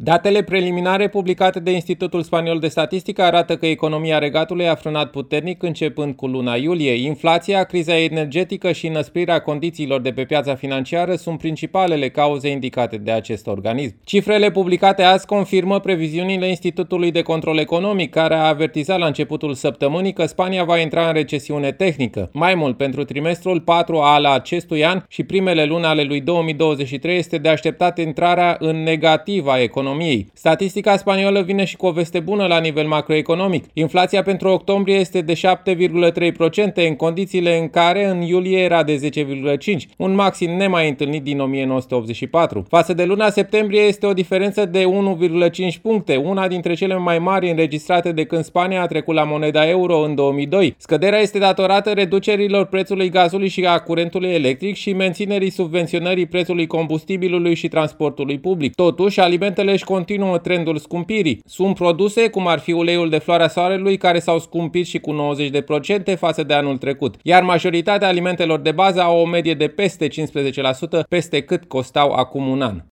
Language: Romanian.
Datele preliminare publicate de Institutul Spaniol de Statistică arată că economia Regatului a frânat puternic începând cu luna iulie. Inflația, criza energetică și înăsprirea condițiilor de pe piața financiară sunt principalele cauze indicate de acest organism. Cifrele publicate azi confirmă previziunile Institutului de Control Economic, care a avertizat la începutul săptămânii că Spania va intra în recesiune tehnică. Mai mult, pentru trimestrul 4 al acestui an și primele luni ale lui 2023 este de așteptat intrarea în negativă a economiei. Statistica spaniolă vine și cu o veste bună la nivel macroeconomic. Inflația pentru octombrie este de 7,3%, în condițiile în care în iulie era de 10,5%, un maxim nemai întâlnit din 1984. Față de luna septembrie este o diferență de 1,5 puncte, una dintre cele mai mari înregistrate de când Spania a trecut la moneda euro în 2002. Scăderea este datorată reducerilor prețului gazului și a curentului electric și menținerii subvenționării prețului combustibilului și transportului public. Totuși, alimentele își continuă trendul scumpirii. Sunt produse, cum ar fi uleiul de floarea soarelui, care s-au scumpit și cu 90% față de anul trecut, iar majoritatea alimentelor de bază au o medie de peste 15% peste cât costau acum un an.